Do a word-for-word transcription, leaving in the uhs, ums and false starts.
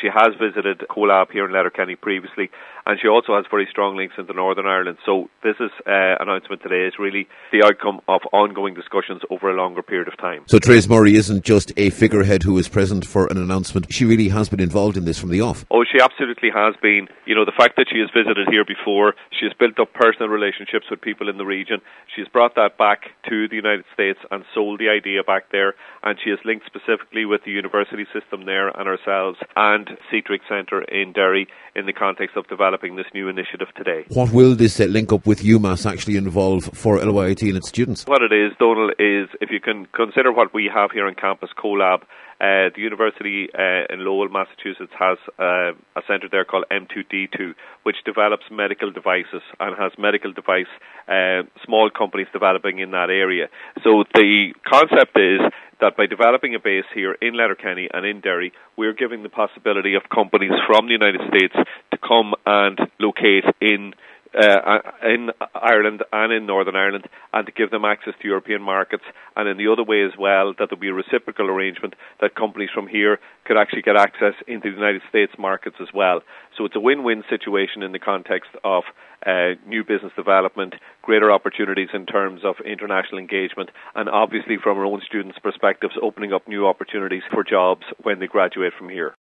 She has visited CoLab here in Letterkenny previously, and she also has very strong links into Northern Ireland. So this is, uh, announcement today is really the outcome of ongoing discussions over a longer period of time. So Therese Murray isn't just a figurehead who is present for an announcement. She really has been involved in this from the off. Oh, she absolutely has been. You know, the fact that she has visited here before, she has built up personal relationships with people in the region. She has brought that back to the United States and sold the idea back there, and she has linked specifically with the university system there and ourselves and Citrix Centre in Derry in the context of developing this new initiative today. What will this uh, link up with UMass actually involve for L Y I T and its students? What it is, Donal, is if you can consider what we have here on campus, CoLab, uh, the university uh, in Lowell, Massachusetts has uh, a centre there called M two D two, which develops medical devices and has medical device uh, small companies developing in that area. So the concept is that by developing a base here in Letterkenny and in Derry, we're giving the possibility of companies from the United States to come and locate in Uh, in Ireland and in Northern Ireland, and to give them access to European markets, and in the other way as well, that there will be a reciprocal arrangement that companies from here could actually get access into the United States markets as well. So it's a win-win situation in the context of uh, new business development, greater opportunities in terms of international engagement, and obviously from our own students' perspectives, opening up new opportunities for jobs when they graduate from here.